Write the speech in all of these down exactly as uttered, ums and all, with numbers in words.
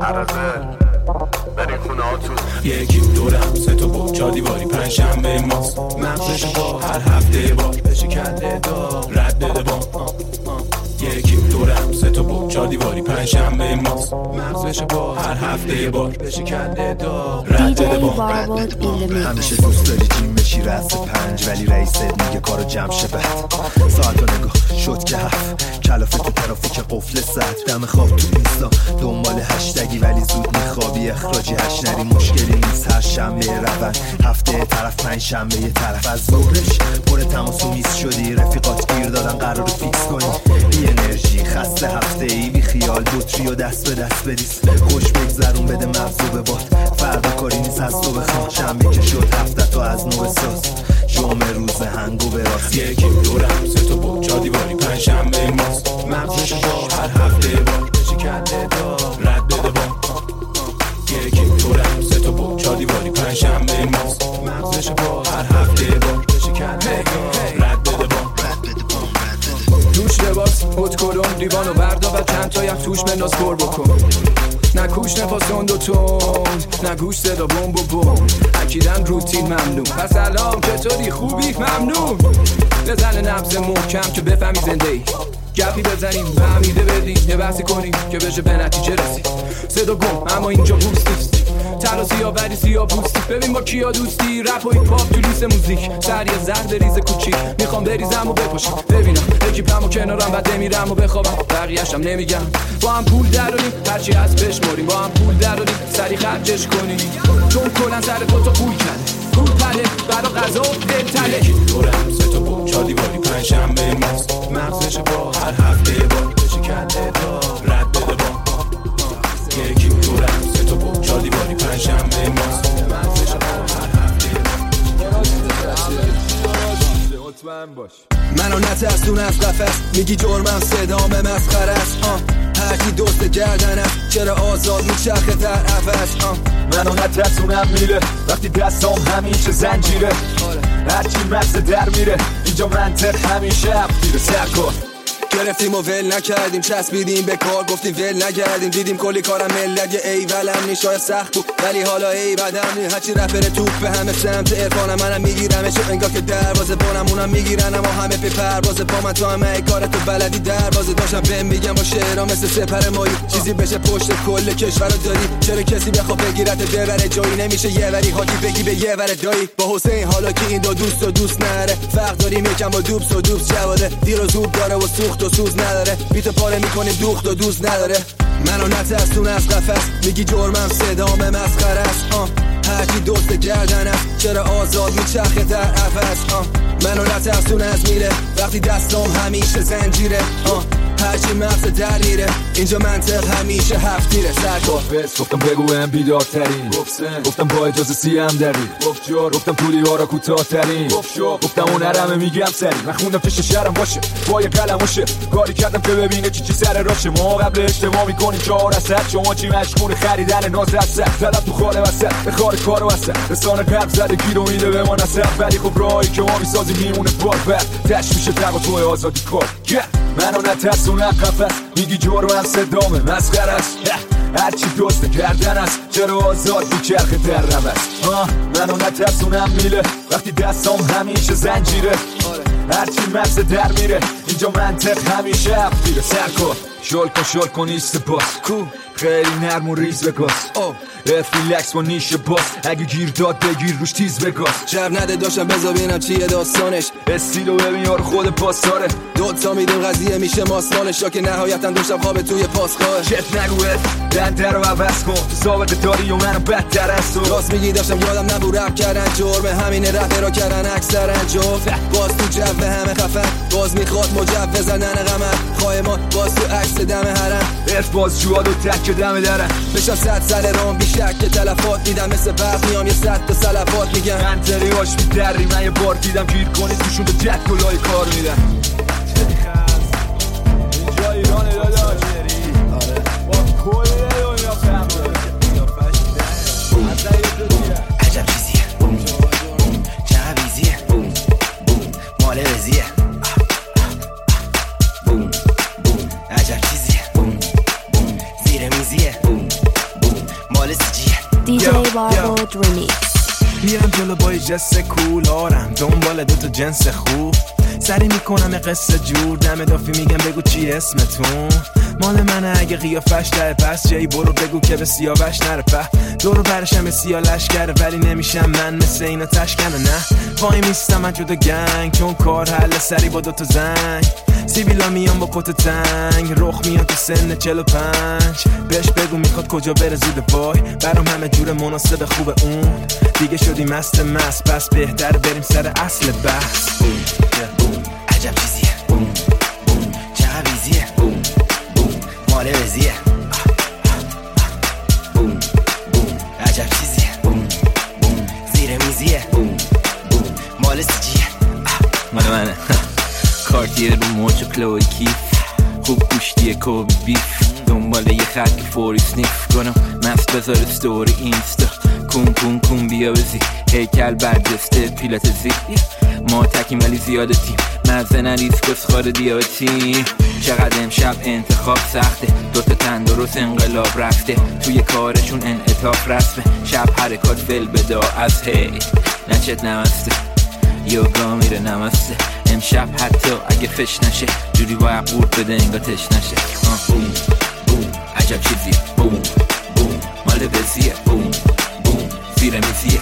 عرضه بریم خونه هاتون. یکی دورم سه تا بود چهار دیواری پنج شنبه ماست مغزش با هر هفته بار بشه کنده دار رد بده با یکی دورم سه تا بود چهار دیواری پنج شنبه ماست مغزش با هر هفته بار بشه کنده دار رد بده با همیشه دوست داری جیم بشی رأس پنج ولی رئیست میگه کارو جمع شه بعد ساعت و نگاه شد که هفت کلافت ترافیک قفل سد دم خواب تو اینستا دنبال هشتگی ولی زود میخوابی اخراجی هش نری مشکلی نیست هر شنبه روند هفته طرف پنج شنبه یه طرف از ظهرش پر تماس و میز شدی رفیقات گیر دادن قرار فیکس کنی بی انرژی خسته هفته ای بی خیال بطری و دست به دست بریز خوش بگذرون بده مغزو به باد فردا کاری نیست از تو بخواه شنبه که شد هفته تو از نو بساز جمعه روز هنگو به راست یکی دورم سه تا بود چهار دیواری پنج شنبه ماست مغزش با هر هفته بار بشه کنده دار رد بده با یکی دورم سه تا بود چهار دیواری پنج شنبه ماست مغزش با هر هفته بار بشه کنده دار رد بده با دوش لباس هوت کلون لیوان و بردا و چند تا یک توش بنداز پر بکن نه کوش نفاسون دو تند نه گوش صدا بوم و بوم اکیدن روتین ممنون پس سلام چطوری خوبی ممنون بزن نبض محکم که بفهمی زنده ای گپی بزنیم فهمیده بدیم یه بحثی کنیم که بشه به نتیجه رسید صدا گم اما اینجا بوست نیست تلا سیاه ولی سیاه پوستی ببین با کیا دوستی رپ و هیپ هاپ تو لیست موزیک سریع زرد ریز کوچیک میخوام بریزم و بپاشم ببینم اکیپم و کنارم بعد نمیرم و بخوابم بقیه‌شم نمیگم با هم پول دراریم هرچی از بشماریم با هم پول دراریم سریع خرجش کنیم چون کلا سر تو تا پول کرده پول پله برا غذا و دلتله یکی دورم سه تا بود چهار دیواری پنج شنبه ماست مغزش با هر هفته بار بشه کنده دار رد بده با یکی دورم سه تا بود چهار دیواری پنج شنبه ماست مغزش با هر هفته بار منو نترسون از قفس میگی جرمم صدام مسخره است هر کی دوست گردن است چرا آزاد میچرخه در عوض منو نترسونم میره وقتی دستام همیشه زنجیره هرچی مغز در میره اینجا منطق همیشه افیره سرکار گرفتیم و ول نکردیم چسبیدیم به کار گفتیم ول نگردیم دیدیم کلی کارم ملت یه ایولم نی شاید سخت بود ولی حالا ای بدم نی هرچی رپر توپ به همه سمت عرفانم منم میگیرمش انگار که دروازه بانم اونم میگیرن اما همه پی پروازه با من تو همه کار تو بلدی دروازه داشتم بهم میگم با شعرها مثل سپر مایی چیزی بشه پشت کل کشور داری چرا کسی بخواد بگیرت ببره جایی نمیشه یه وری هاتی بگی به یه ور دایی با حسین حالا که این دو دوست و دوست نره فرق داریم یکم با دوبس و دوبس جواده دیر و زود داره و سوخت و سوز نداره بیت پاره میکنیم دوخت و دوز نداره منو نترسون از قفس میگی جرمم صدام مسخره است هر کی دوست گردن است چرا آزاد میچرخه در عوض منو نترسون از میره وقتی دستام همیشه زنجیره هرچی مغز در میره اینجا منطق همیشه هفتیره سرکار بس گفتم بگویم بیدارترین گفتم با اجازه سیم داری گفتم پولی ها را کوتاه ترین گفتم اون هرمه میگم سری من خوندم چه شرم باشه با یه قلم باشه کاری کردم که ببینه چی چی سر راشه ما قبل اجتماع میکنیم چهار اصد شما چی مشغول خریدن ناز اصد طلب تو خاله وسط به خار کار وسط رسانه قلب زده گیرو میده به ما نصد ولی خب راهی که ما میسازیم میمونه بار بعد تش میشه تقاطع آزادی کار منو نترسون قفس میگی جرمم صدامه مسخره است هرچی دوست کردن است چرا آزاد میچرخه در روز منو نترسونم میله وقتی دستام همیشه زنجیره هرچی مغز در میره اینجا منطق همیشه افیره سرکار شل کن شل کن ایست باس خیلی نرم و ریز بگاز افیلکس با نیش باس اگه گیر داد بگیر روش تیز بگاز شب نده داشتم بذار ببینم چیه داستانش استیلو ببین یارو خود پاساره دوتا میدیم قضیه میشه ماسمالش یا که نهایتا داشتم خواب توی پاسگاه چت نگوه دنده رو عوض کن تو سابقه داری و منو بدتر از تو راست میگی داشتم یادم نبود رپ کردن جرمه همینه رپ را کردن اکثر جفت باز تو جو همه خفن باز میخواد مجوز زدن قمر خواه ما باز تو عکس دم حرم ارف باز جواد و تک دم درم بشم صد سال رام بیشک که تلفات میدم مثل برق میام یه صد تا سلفات میگم منطقی هاش میدری من یه بار دیدم گیر کنید توشون به جد گلای کار میدن اینجا ایران داداش با کل دنیا فهم عجب چیزیه بوم بوم چه بیزیه بوم بوم مال وزیه بوم بوم عجب چیزیه بوم بوم زیر میزیه بوم دی جی باربود ریمیکس. بیام جلو با جس کول هارم دنبال دوتا جنس خوب سری میکنم قصه جور دم دافی میگم بگو چی اسمتون مال منه اگه قیافش ده پس جایی برو بگو که به سیاوش نره په دورو برشم به سیا لشکره ولی نمیشم من مثل اینا تشکنه نه وای میستم من جدا گنگ چون کار حل سری با دوتا زنگ سیبیلا میان با کت تنگ رخ میان تو سن چل و پنج بهش بگو میخواد کجا بره زود وای برام همه جور مناسب خوب اون دیگه شدی مست مست پس بهتر بریم سر اصل بحث بوم عجب چیزیه بوم بوم چقدر بیزیه بوم بوم مال وزیه بوم بوم عجب چیزیه بوم بوم زیر میزیه بوم بوم مال سیجیه مال منه کارتیر رو موج و کلوی کیف خوب گوشتیه کوبی بیف دنبال یه خط که فوری سنیف کنم مست بذار ستوری اینستا کون کون کون بیا بزی هیکل برجسته پیلت زی ما تکیم ولی زیاده تیم مزه نریز کسخار دیابتیم چقدر امشب انتخاب سخته دوتا تن درست انقلاب رفته توی کارشون انعطاف رسمه شب حرکات فل بدا از هی نچت نمسته یوگا میره نمسته امشب حتی اگه فش نشه جوری باید قورت بده انگا تش نشه بوم بوم عجب چیزیه بوم بوم مال بزیه بوم بوم زیر میزیه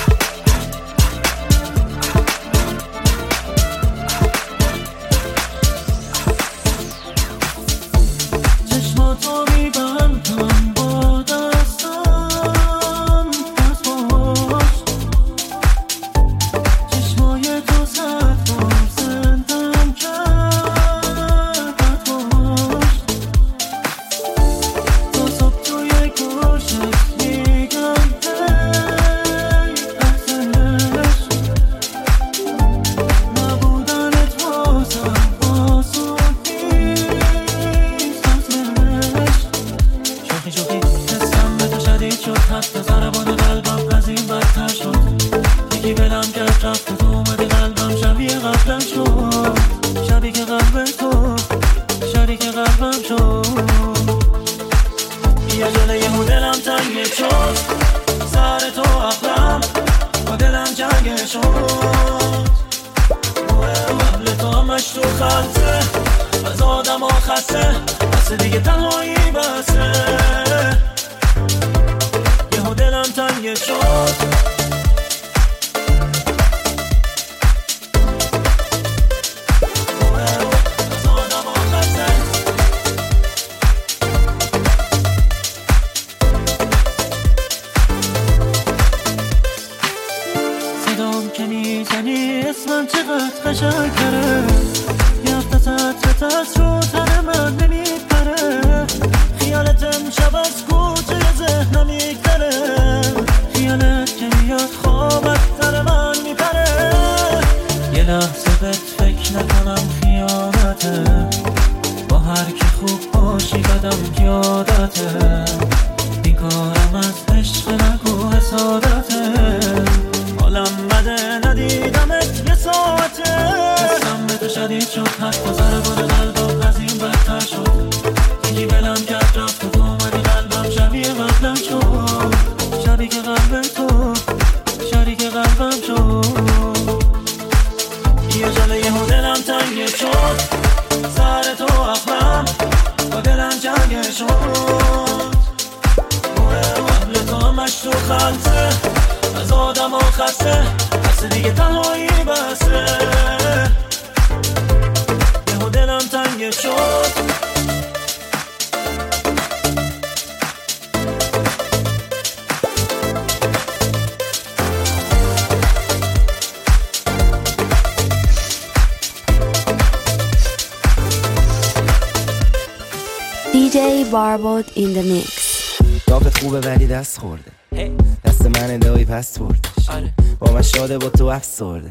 دی جی باربود in the mix. رافت خوبه ولی دست خورده دست من دایی پس بردش با من شاده با تو افسرده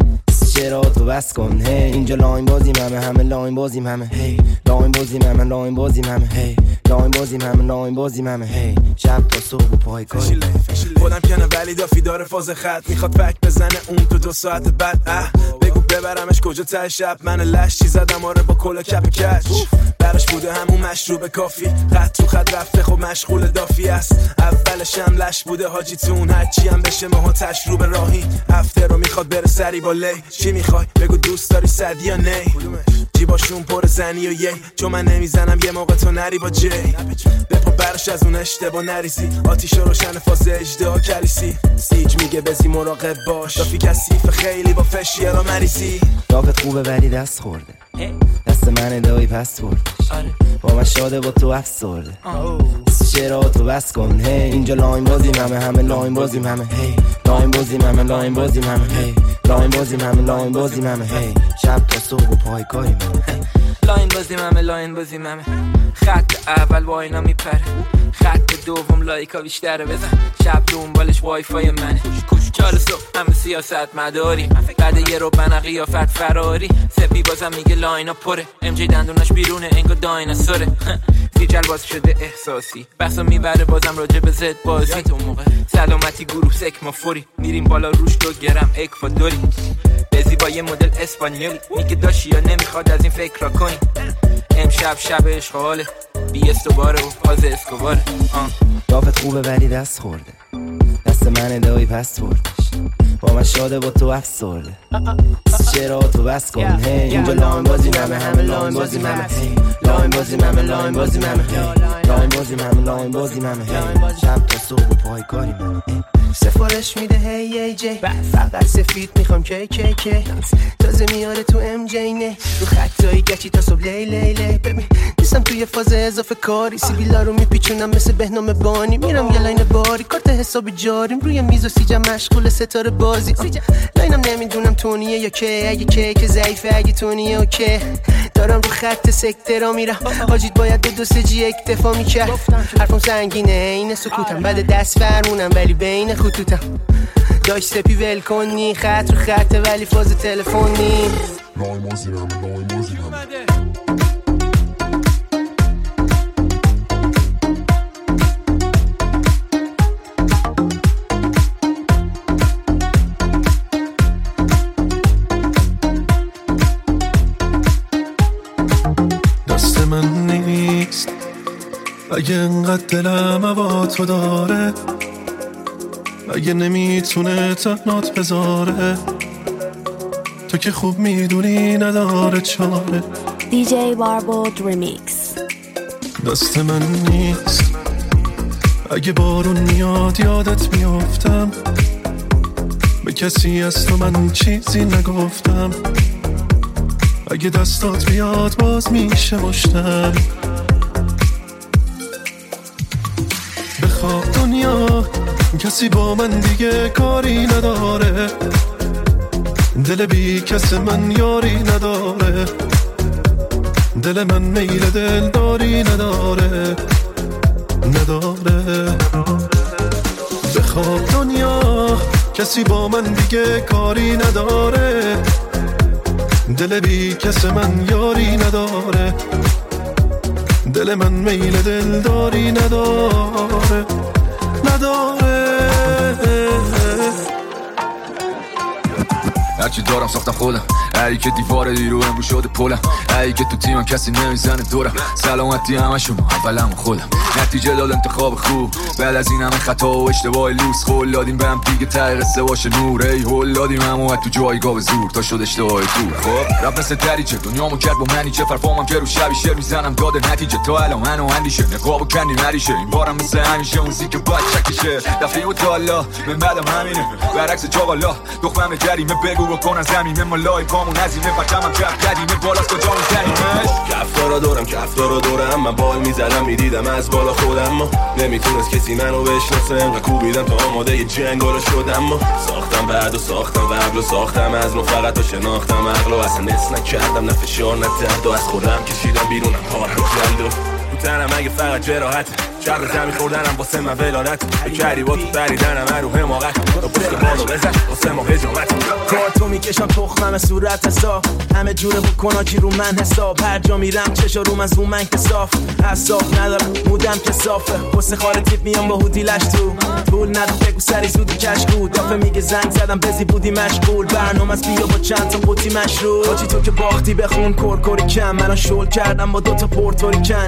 چرا تو بس کن هی اینجا لاین بازیم همه همه لاین بازیم همه هی لاین بازیم همه لاین بازیم همه هی لاین بازیم همه لاین بازیم همه هی شب تا صبح و پای کاری خودم کنه ولی دافی داره فاز خط میخواد فک بزنه اون تو دو ساعت بعد اه بگو ببرمش کجا ته شب من لشی زدم آره با کلا کپ کچ براش بوده همون مشروب کافی خط تو خط رفته خب مشغول دافی است. اولش هم لش بوده حاجیتون، هرچی هم بشه ماها تش رو به راهی. هفته رو میخواد بره سری با لی. چی میخوای بگو دوست داری صد یا نی؟ جیباشون پر زنی و یی، چون من نمیزنم یه موقع تو نری با جی. بپا برش از اون اشتباه نریزی، آتیش روشن فاز اجدها کلیسی. سیج میگه بزی مراقب باش، دافی کثیف خیلی با فشیه را مریضی. رافت خوبه ولی دست خورده، دست من دایی پس بردش. با من شاده با تو افسرده، چرا تو بس کن. هی اینجا لاین بازیم همه، همه لاین بازیم همه. هی لاین بازیم همه، لاین بازیم همه. هی لاین بازیم همه، لاین بازیم همه. هی شب تا صبح و پای کاریم همه. لاین بازیم همه، لاین بازیم همه. خط اول با اینا میپره، خط دوم لایکا بیشتره. بزن شب دنبالش وای فای منه. چهار صبح همه سیاست مداری، بعد یه رو بنا قیافت فراری. سپی بازم میگه لاینا پره، ام جی دندوناش بیرونه انگار دایناسوره. دیجل باز شده احساسی، بحثا میبره بازم راجع به زد بازی. اون موقع سلامتی گروه سک ما فوری، میریم بالا روش دو گرم اکوادوری. بزی با یه مدل اسپانیولی، میگه داشی یا نمیخواد از این فکر را کنی. امشب شب عشق حاله، بی استوباره و فاز اسکوباره. رافت خوبه ولی دست خورده، دست من دایی پس بردش. با من شاده با تو افسرده، چرا تو بس کن. هی اینجا لاین بازیم همه، همه لاین بازیم همه. لاین بازیم همه، لاین بازیم همه. لاین بازیم همه، لاین بازیم همه. شب تا صبح و پای کاریم همه. سفارش میده هی ای جی، فقط سفید میخوام کی کی کی. تازه میاره تو ام جی نه، رو خطایی گچی تا صبح لی لی لی. ببین نیستم توی فاز اضافه کاری، سیبیلا رو میپیچونم مثل بهنام بانی. میرم یه لاین باری، کارت حساب جاریم روی میز و سیجم مشغول ستاره بازی. لاینم نمیدونم تونیه یا که، اگه که که ضعیفه، اگه تونیه اوکی. دارم رو خط سکته را میرم، حاجیت باید دو دو سه جی اکتفا میکرد. حرفم سنگینه این سکوتم، بعد دست فرمونم ولی بین خطوطم. داش سپی ول کنی، خط رو خطه ولی فاز تلفنی. لاین بازیم همه، لاین بازیم همه. دست من نیست اگه انقدر دلم هوا تو داره، اگه نمیتونه تنات بذاره. تو که خوب میدونی نداره چاره. دی جی باربود ریمیکس. دست من نیست اگه بارون میاد یادت میافتم، به کسی از تو من چیزی نگفتم. اگه دستات بیاد باز میشه مشتم. بخواب دنیا کسی با من دیگه کاری نداره، دل بی کس من یاری نداره. دل من میل دل داری نداره، نداره. بخواب دنیا کسی با من دیگه کاری نداره، دل بی کس من یاری نداره. دل من میل دل داری نداره، نداره. هرچی دارم ساختم خودم، ای که دیوار دیرو امرو شده پولم. ای که تو تیمم کسی نمیزنه دورم، سلامتی همه شما اولم خودم. نتیجه داد انتخاب خوب، بعد از این همه خطا و اشتباه لوس. خول دادیم به هم دیگه ته قصه باشه نور. ای هول دادیم هم اومد تو جایگاه به زور تا شد اشتباه دور. خب رفت مثل دریچه دنیامو کرد با منی، چه فرفامم که رو شبی شعر میزنم داده نتیجه. تا الان منو اندیشه نقابو کنی نریشه، این بارم مثل همیشه اون زیک باید چکشه. دفعه و تالا من بعدم همینه، برعکس جاقالا دختمه جریمه. بگو بکنن زمینه مالای پامون عزیمه، پرچمم کف قدیمه بالاست کجا میزنیمش. کفتارا دورم کفتارا دورم، من بال میزدم میدیدم از بالا خودم. ما نمیتونست کسی منو بشناسه، انقدر کوبیدم تا آماده یه جنگارا شدم. ما ساختم بعد و ساختم قبل و ساختم از نو، فقط و شناختم عقل و اصلا نس نکردم. نه فشار نه درد و از خودم کشیدم بیرونم پارم جلد و بوتنم اگه فقط جراحت. شب زمین خوردنم واسه من ولادت، بکری با تو بریدنم رو حماقت. تا پشت بالو بزن واسه ما هجامت. کارتو میکشم تخمم صورت حساب، همه جوره بکنا کی رو من حساب. هر جا میرم چشا روم از اون من که صاف، حساب ندارم مودم که صافه. حسن خاله تیپ میام با هودیلش تو، پول ندارم بگو سری زودی کشکو. دافه میگه زنگ زدم بزی بودی مشغول، برنامه از بیا با چند تا قوطی مشروب. حاجی تو که باختی بخون کرکوری کم، منو شل کردم با دوتا پورتوریکن. اکیپم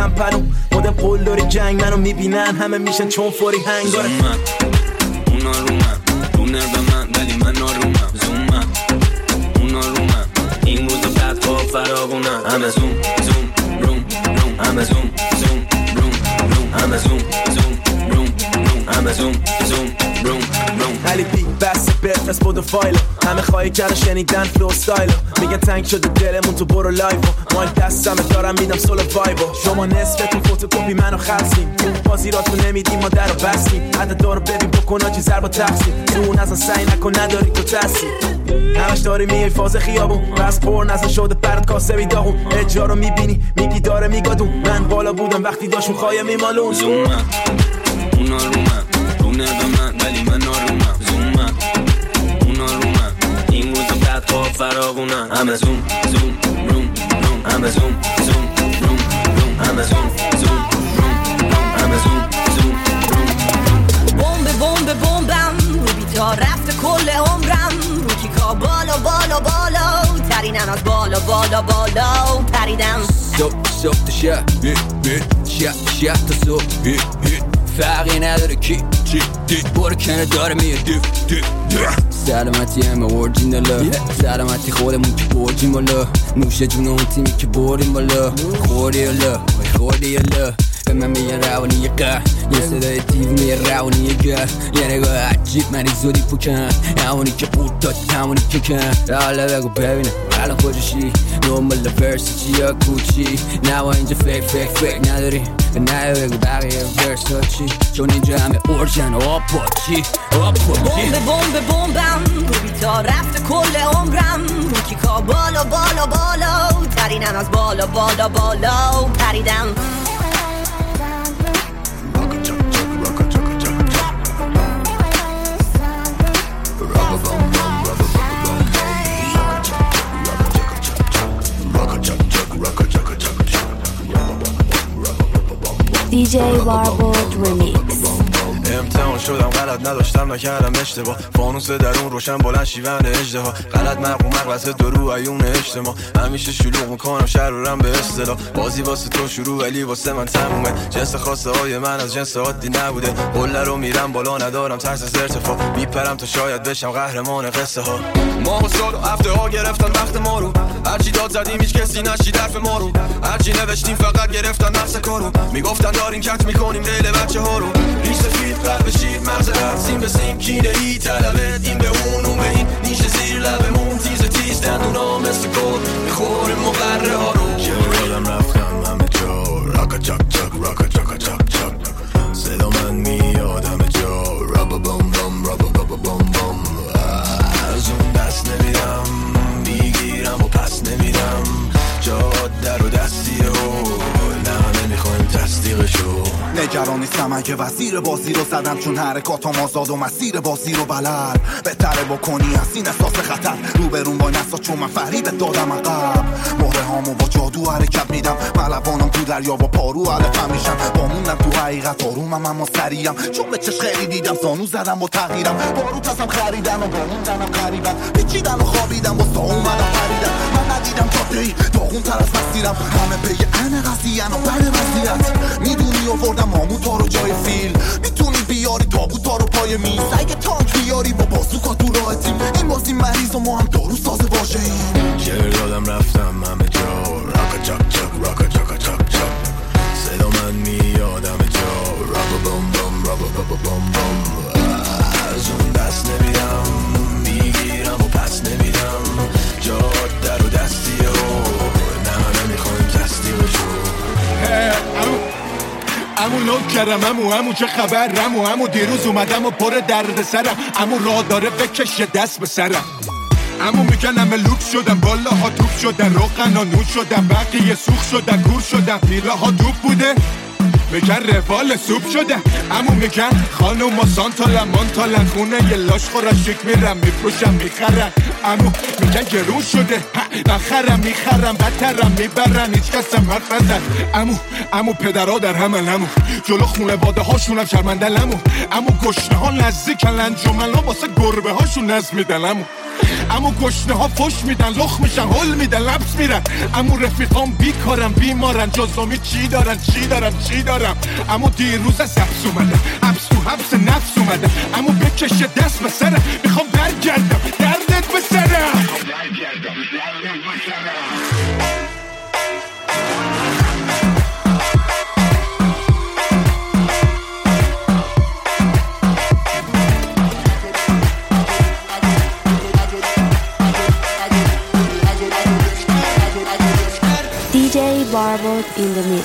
من پلو مدم قول داری جنگ منو میبینن همه میشن چون فوری هنگاره زومم اونا رومم رونر به من ولی من نارومم زومم اونا رومم این روز بعد خواب فراغونم همه زوم زوم روم روم همه زوم زوم روم روم همه زوم زوم روم روم همه زوم زوم روم روم علی پی بس بفرست بود و فایلو همه خواهی کردن شنیدن فلو ستایلو میگن تنگ شده دلمون تو برو لایفو مال دستم دارم میدم سولو وایبو شما نصفتون فوتوکوپی منو خلصیم بازی را تو نمیدیم ما در رو بستیم حتی دارو ببین بکن آجی ضربا تقسیم زون ازن سعی نکن نداری تو تسی همش داری میای فاز خیابون بس پر نزن شده برد کاسبی داغون اجرا رو میبینی میگی داره میگادون من بالا بودم وقتی داشون خواهی میمالون زومم اونا رومم رونه به من ولی من نارومم زومم اونا رومم این روز بعد خواب فراغونم همه زوم زوم روم روم همه زوم زوم روم روم همه زوم زوم روم روم همه زوم زوم روم بمب بمب بمبم رو بیتا رفته کل عمرم رو کیکا بالا بالا بالا ترینم از بالا بالا بالا پریدم صبح صبح تا شب شب شب تا صبح فرقی نداره کی چی دید برو کنه داره میه دیف دیف سلامتی همه اورجینالا سلامتی خودمون که برجیم بالا نوشه جون اون تیمی که بریم بالا خوری الا خوری الا به من میگن روانی قهر یه صدای دیو میگه روانی گر یه نگاه عجیب منی زودی پوکن همونی که بود داد همونی که کن حالا بگو ببینم الان کجاشی نومال ورسی چی یا کوچی نوا اینجا فیک فیک فیک نداری نه بگو بقیه ورس ها چی چون اینجا همه اورجن آپا چی آپا چی بمب بمب بمبم رو بیتا رفته کل عمرم رو کیکا بالا بالا بالا ترینم از بالا بالا بالا پریدم دی جی باربود ریمیکس امتحان شدم غلط نداشتم نکردم اشتباه فانوس درون روشن بلند شیون اجدها غلط مرق و مقلصه درو عیون اجتماع همیشه شلوغ میکنم شرورم به اصطلاح بازی واسه تو شروع ولی واسه من تمومه جنس خواسته های من از جنس عادی نبوده قله رو میرم بالا ندارم ترس از ارتفاع میپرم تا شاید بشم قهرمان قصه ها ما و سال و هفته ها گرفتن وقت ما رو هرچی داد زدیم هیچ کسی نشید حرف ما رو هرچی نوشتیم فقط گرفتن نفس کارو میگفتن دارین کت میکنیم دل بچه ها رو ریش سفید قلب شیر مغز رد سیم به سیم کینه ای طلبت این به اون اون به این نیشه زیر لبمون تیز تیز دندونا مثل گل میخوریم مقره ها رو یادم رفتم همه جا راکا چاک چاک راکا چاکا چاک چاک صدا من میاد همه جا رابا بام بام رابا بابا بام بام از اون دست نمیدم میگیرم و پس نمیدم جاد در و دستیه و نه نمیخوایم تصدیقشو نگران نیستم اگه وزیر بازی رو زدم چون حرکاتم آزاد و مسیر بازی رو بلد بهتره بکنی از این احساس خطر روبرون با نسا چون من فریبت دادم عقب مهره هامو با جادو حرکت میدم ملوانم تو دریا با پارو علفم میشم بامونم تو حقیقت آرومم اما سریم چون به چش خیلی دیدم زانو زدم و تغییرم بارو تسم خریدن و باموندنم قریبن پیچیدن و خوابیدم و سا اومدم پریدم من ندیدم جادهی داغون تر از مسیرم همه پی ان قضیه و بر وضعیت میدونی آوردم ماموتا رو جای فیل میتونی بیاری تابوتا رو پای میز اگه تانک بیاری با بازوکا تو راه تیم این بازی مریض و ما هم دارو سازه باشه این شعر دادم رفتم همه جا راکا چاک چاک راکا چاکا چاک چاک صدا من میاد همه جا رابا بام بام رابا بابا بام بام از اون دست نمیدم میگیرم و پس نمیدم جاد در و دستیه و نه نمیخوایم تصدیقشو امو نو کرم امو امو چه خبر امو امو دیروز اومدم و پر درد سرم امو راه داره بکشه دست به سرم امو میگن همه لوک شدم بالا ها توپ شدن روغن ها نوش شدن بقیه سوخ شدن گور شدن پیلا ها دوب بوده میگن روال سوپ شده امو میگن خانوم و سانتالن مانتالن خونه یه لاش خورا شک میرم میپروشم میخرن امو میگن گرون شده نخرم میخرم بدترم میبرن هیچ کسم حرف نزد امو امو پدرها در همه امو جلو خونه باده هاشونم شرمنده امو امو گشنه ها نزدیکن انجمن ها واسه گربه هاشون نز میدن امو امو گشنه ها فش میدن لخ میشن هل میدن لبس میرن امو رفیقام بیکارن بیمارن جزامی چی دارن چی دارن چی دارن امو دیروز از حبس اومدم حبس تو حبس نفس اومدم امو بکشه دست به سرم میخوام برگردم دردت به سرم دی جی Barbot in the mix.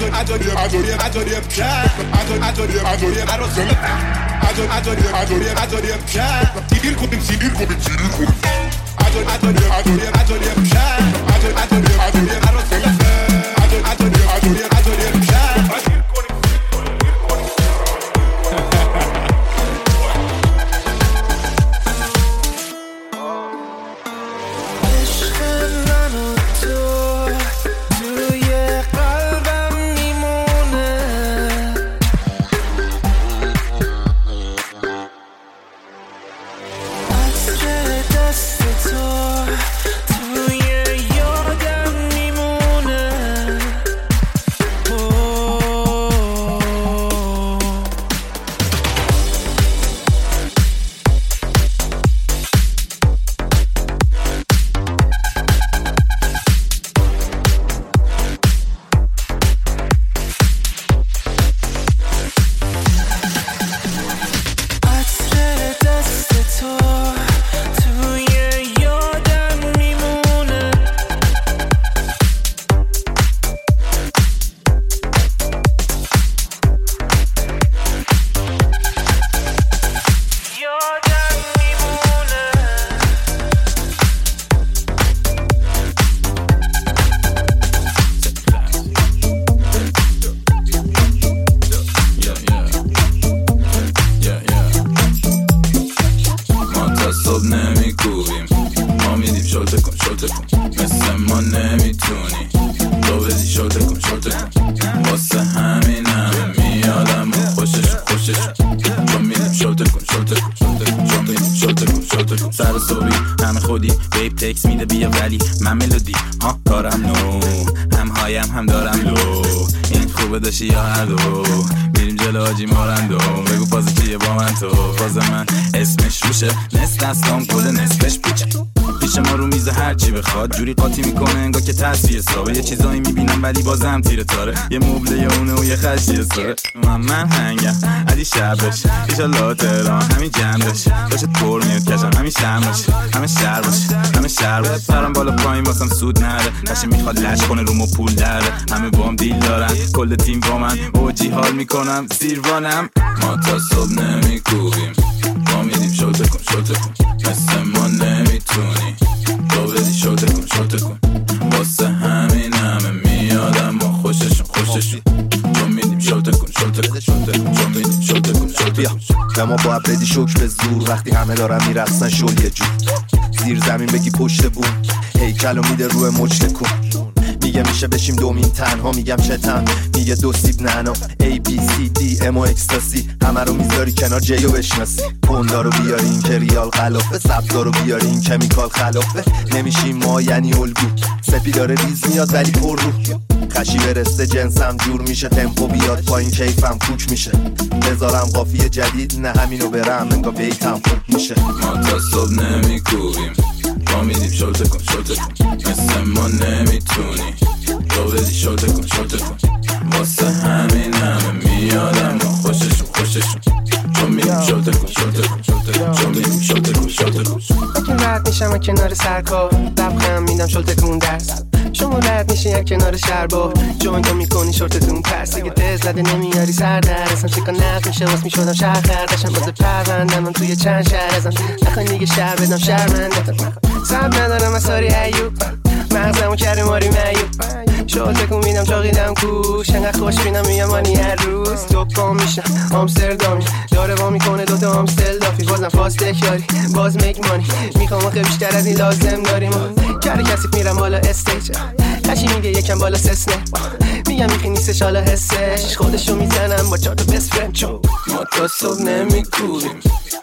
یا هر دو میریم جلو آجی مارندو بگو فاز چیه با من تو فاز من اسمش روشه نصف دستام کل نصفش پیچه پیش ما رو میزه هر چی بخواد جوری قاطی میکنه انگار که تصفیه سابه یه چیزایی میبینم ولی بازم تیره تاره یه مبله یا اونه و یه خشیه ساره من من هنگم علی شبش ایشالله تهران همین جمعش داشت پر میاد کشم همین شرمش همه شهر باشه همه شهر باشه سرم بالا پایین واسم سود نره قشه میخواد لش کنه رومو پول داره همه با هم دیل دارن کل تیم با من اوجی حال میکنم زیروانم ما تا صبح نمیکوبیم ما میدیم شوته کن شوته کن مثل ما نمیتونی تو بدی شوته کن شوته کن واسه همین همه میادم با خوششون خوششون چون میدیم شوته کن شوته کن شوته کن چون میدیم شوته کن شوته کن به ما باید بدی شوک به زور وقتی همه دارن میرقصن شل یه جور زیر زمین بگی پشت بوم هیکلو میده روی مچ کن میگه میشه بشیم دومین تنها میگم چتم میگه دو سیب نعنا A B C D M و اکستاسی همه رو میذاری کنار جیو بشناسی پوندا رو بیاری این که ریال خلافه سبزا رو بیاری این کمیکال خلافه نمیشیم ما یعنی الگو سپی داره ریز میاد ولی پر رو خشی برسته جنسم جور میشه تمپو بیاد پایین کیفم کوک میشه بذارم قافیه جدید نه همینو برم انگا بیتم خوب میشه ما تا صبح نمیکوبیم ما میدیم شوته کن شوته کن مثل ما نمیتونی تو بدی شوته کن شوته کن واسه همین همه میادم با خوششون خوششون چون میدیم شوته کن شوته کن شوته کن چون میدیم شوته کن شوته کن اگه رد میشم و کنار سرکار لبخم میدم شوته کن درس شما رد میشین یک کنار شربا جوینتو میکنی شورتتون پرس اگه تز زده نمیاری سر در اصلا چکا نفت میشه واس میشدم شهر خردشم باز پروندم من توی چند شهر ازم نخوای دیگه شهر بدم شهرمندتم سب ندارم اصاری ایوب مغزمو کرده ماری میوب شوته کن میدم چاقیدم کوش انقدر خوش بینم میگم مانی هر روز توپام میشم آمستردامی داره وا میکنه دوتا آمستل دافی بازم فاست کاری باز میک مانی میخوام آخه بیشتر از این لازم داریم کاری کسی میرم بالا استیج کشی میگه یکم بالا سسنه میگم میخی نیستش حالا حسش خودشو میزنم با چهار تا بست فرند چون ما تا صبح نمیکوبیم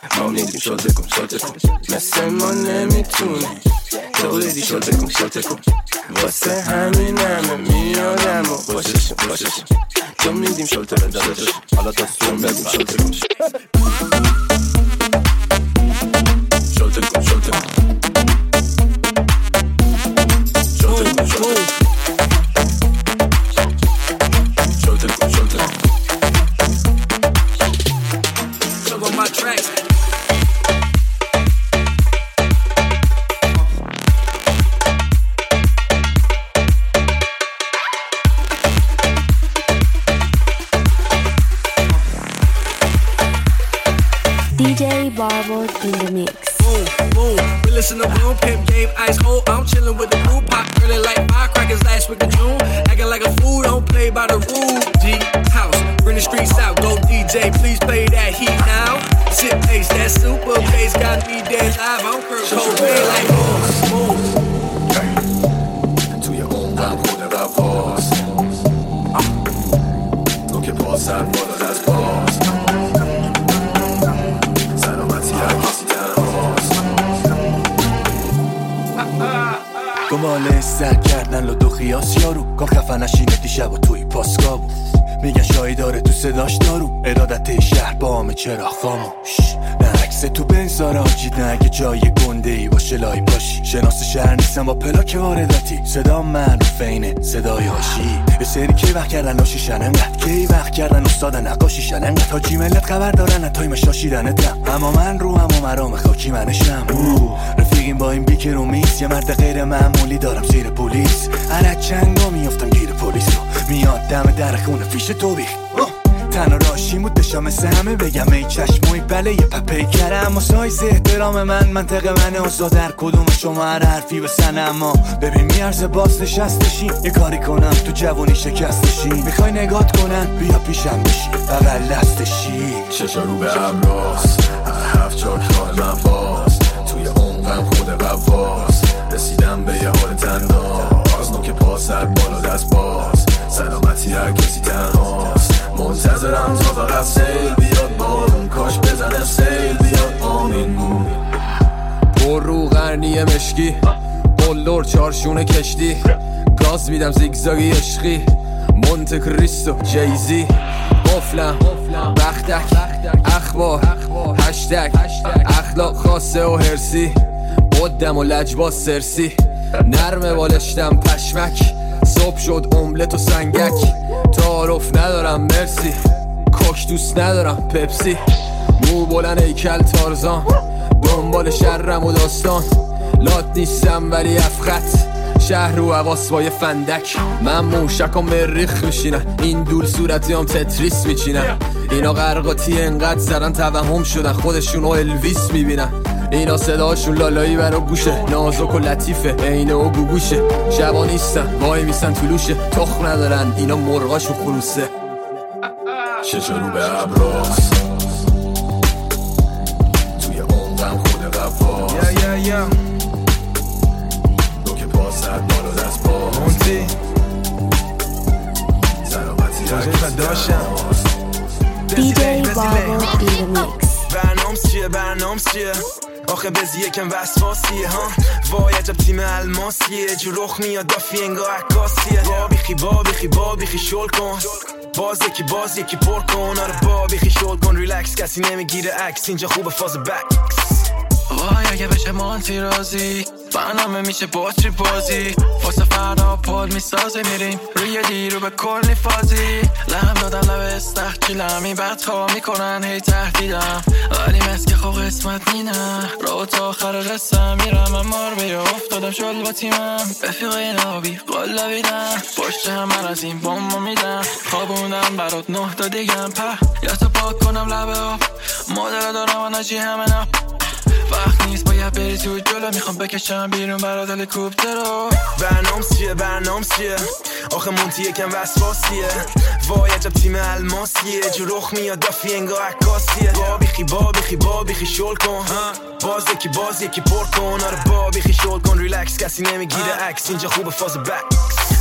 ما میدیم شده کن شده کن مثل ما نمیتونی تو دیدی شده کن شده کن واسه همین همه میادم و خوششم خوششم تو میدیم شده کن شده کن حالا تا سون بگیم شده کن شده کن شده کن D J Barbod in the mix. Boom, boom, we listen to Boom, Pimp Game, Ice Cold. I'm chillin' with the blue pop, really like firecrackers last week of June. Acting like a fool, don't play by the rules. G House, bring the streets out, go D J, please play that heat now. Sit bass, that super bass got me dead live. I'm Kurt Cobain like boom, boom. توی عمرم خود رفاست تو که پاسر بالا از پاس دنباله سر کردن لدو خیاس یارو کار خفنشینه دیشب و توی پاسکابو میگن شایی داره تو صداش دارو ارادت شهر با همه چراغ خاموش نه عکس تو بنزار آجید نه اگه جای گنده ای باشه لای پاشی شناس شهر نیستم با پلاک وارداتی صدا معروف اینه صدای هاشی یه سری کی وقت کردن لاشیشن انقدر کی وقت کردن استاد نقاشیشن انقدر حاجی ملت خبر دارن اتای شاشیدنتم اما من رو هم و مرام خاکی منشم رفیقیم با این بیکر و میز یه مرد غیر معمولی دارم زیر پلیس هر چنگا میافتم گیر پلیس رو میاد دم در خونه فیش تو بیخ تنها راشیمو دشا مثل همه بگم ای چشموی بله یه پپی کرم اما سایز احترام من منطقه من اوزا در کدوم شما هر حرفی بسن اما ببین میارزه باز نشستشین یه کاری کنم تو جوانی شکستشین میخوای نگات کنن بیا پیشم بشی بغل دستشی ششا رو به عبراس هر هفت چاک حال من باز توی عمقم خود قواس رسیدم به یه حال تنداز نوک پاس هر بالا دست باز سلامتی هر کسی تنهاست منتظرم تا فقط سیل بیاد بارون کاش بزنه سیل بیاد آمین پر رو غرنی مشکی قلدر چارشونه کشتی گاز میدم زیگزاگی عشقی مونت کریستو جیزی قفلم بختک اخبار هشتگ اخلاق خاصه و هرسی قدم و لجباز سرسی نرمه بالشتم پشمک صبح شد املت و سنگک تعارف ندارم مرسی کوک دوست ندارم پپسی مو بلند ایکل تارزان دنبال شرم و داستان لات نیستم ولی افخت شهر و حواس با یه فندک من موشک و مریخ میشینم این دول صورتی هم تتریس میچینم اینا غرقاتی انقدر زرن توهم شدن خودشون و الویس میبینن اینا صداشون لالایی برا گوشه نازک و لطیفه اینه و گوگوشه شبا نیستن وای میسن طلوشه تخم ندارن اینا مرغاشو خلوصه ششا رو به عبراس توی عمقم خود قواس yeah, yeah, yeah. نوک پاس هر بالا دست باز مونتی سلامتی هر کسی تنهاست D J Barbod in the mix. برنامس چیه برنامس چیه آخه بزی یکم وسواسیه ها وای عجب تیم الماسیه جو رخ میاد دافی انگاه عکاسیه با بیخی با بیخی با بیخی شل کن باز یکی باز یکی پر کن آره با بیخی شل کن ریلکس کسی نمیگیره عکس اینجا خوبه فاز بکس وای اگه بشه مانتی رازی برنامه میشه باتری بازی واسه فردا پاد میسازه میریم روی دیرو به کلی فازی لهم دادن لب استخجیلم این بدخواه میکنن هی تهدیدم ولی مسکه خو قسمت مینم رو تا آخر قصه میرم اما رو بیا افتادم شل با تیمم رفیقه نابی قلا بیدم پشت همه از این بامو میدم خوابوندم برات نه تا دیگم په یا تو پاک کنم لبه آب مادر دارم و نجی همه نب وقت نیست باید بری تو جلو میخوام بکشم بیرون برات هلیکوپتر رو برنامس چیه برنامس چیه آخه مونتی یکم وسواسیه وای عجب تیم الماسیه جو رخ میاد دافی انگاه عکاسیه با بیخی با بیخی با بیخی شل کن باز یکی باز یکی پر کن آره با بیخی شل کن ریلکس کسی نمیگیره عکس اینجا خوبه فاز بکس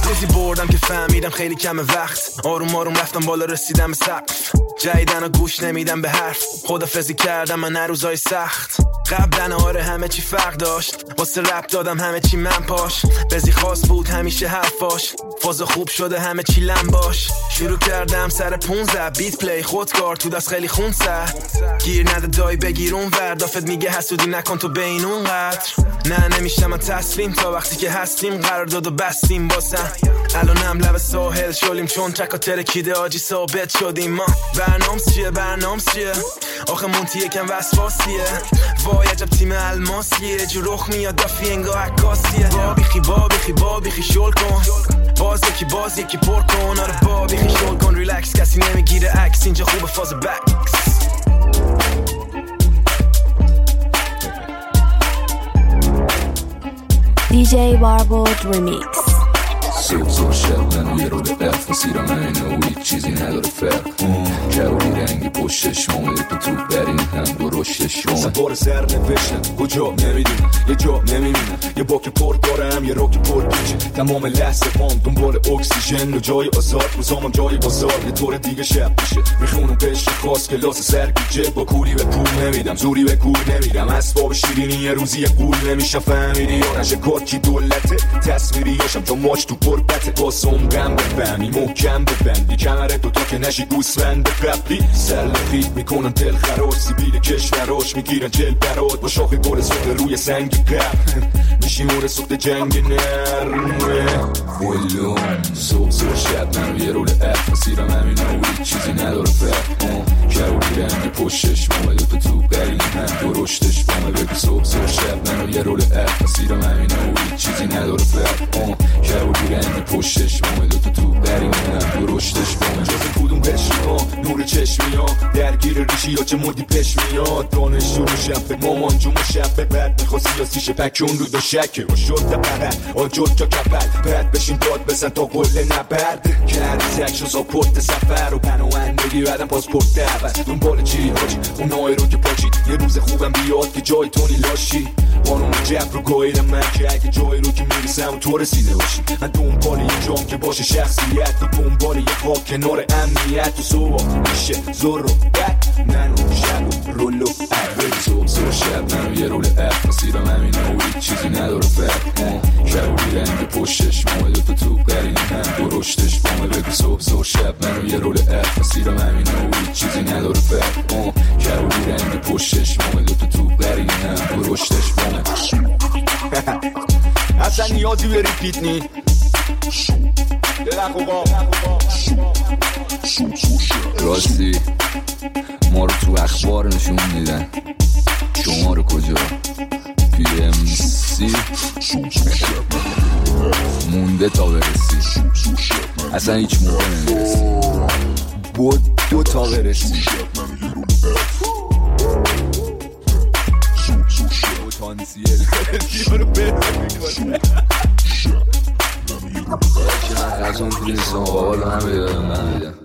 ریزی بردم که فهمیدم خیلی کم وقت. آروم آروم رفتم بالا رسیدم به سقف. جدیدن و گوش نمیدم به حرف. خدافظی کردم من هر روزای سخت. قبلا آره همه چی فرق داشت. واسه رپ دادم همه چی من پاش. بزی خاص بود همیشه حرفاش. فازا خوب شده همه چی لم باش. شروع کردم سر پونزده بیت پلی خودکار تو دست خیلی خون سر. گیر نده دای بگیر اون ور. دافت میگه حسودی نکن تو بین اون قدر. نه نمیشم من تسلیم تا وقتی که هستیم قرار داد و بستیم باسم. الانم لب ساحل شلیم چون تکا ترکیده آجی ثابت شدیم. ما برنامس چیه برنامس چیه آخه مونتی یکم وسواسیه. وای عجب تیم الماسیه جو رخ میاد دافی انگاه عکاسیه. بابیخی بابیخی بابیخی شل کن باز یکی باز یکی پر کن. آره بابیخی شل کن ریلکس کسی نمیگیره عکس اینجا خوبه فاز بکس. دی جی Barbod Remix. صبح صبح شب منو یه رو به اف مسیرم همینه و هیچ چیزی نداره فرق. جوری رنگی پشتش مامده تو تو برین هم درشتش مامده سوار سر نوشتم کجا نمیدونم یه جا نمیبینم. یه باک پر دارم یه راک پر پیچه. تمام لحظه پام دنبال اکسیژن و جای آزاد. روزامم جای بازار یه طور دیگه شب میشه. میخونم بهش خاص کلاس سرگیجه. با کولی به پول نمیدم زوری به کور نمیدم. اسباب شیرینی یه روزی یه گول نمیشم. فهمیدی یا نشه کار کی دولته. تصویری هاشم تا ماچ تو قربته. باسم غم بفهمی محکم ببندی کمره تو تا که نشی گوسفند قبلی. سلخی میکنن دل خراش سیبیل کشوراش میگیرن جل برات. با شاخ گل سوخته روی سنگ قبل میشیمون سوخت جنگ نرمه. ولو صبح صبح شب منو یه رول اف مسیرم همینه و هیچ چیزی نداره فرق. جوری رنگی پشتش مامده تو تو برین هم درشتش مامه. بگو صبح صبح شب منو یه رول اف مسیرم همینه و هیچ چیزی نداره فرق. جوری رنگی پشتش مامده تو تو برین هم درشتش مامه. جازه کدوم قشمی ها نور چشمی ها درگیر ریشی یا چه مردی پش میاد. دانش رو شفه مامان جون شفه بعد میخوا سیاسیشه پکون رو دو شکه و شد دقیقه آجود تا کپل بعد بشین داد بزن تا قله نبرد. کردی تکشو ساپورت سفر و پناهندگی بعدم پاسپورت دعوت. دنبال چی هاچی اون نای رو که پاچی یه روز خوبم بیاد که جای تونی لاشی. بانون جب رو گاهیدم من که اگه جای رو که میرسم تو رسیده باشی. من دنبال یه جام که باشه شخصیت و دنبال یه خواب کنار امنیت. و صبح میشه زور و بد منو شب و رولو عبر. صبح صبح شب منو یه رول اف مسیرم همینه و هیچ چیزی نداره فرق. جوری رنگی پشتش مامده تو تو برین هم درشتش مامه. بگو صبح صبح شب منو یه رول اف مسیرم همینه و هیچ چیزی نداره فرق. جوری رنگی پشتش مامده تو تو برین هم درشتش مامه. اصلا نیازی به ریپیت نی راستی ما رو تو اخبار نشون میدن. شما رو کجا؟ پی ام سی مونده تا برسی. اصلا هیچ موقع نمیرسی. بود دو تا برسی. پتانسیل رو بهتر میکنه. از اون پلیس آقا رو هم بیدارم من بیدم.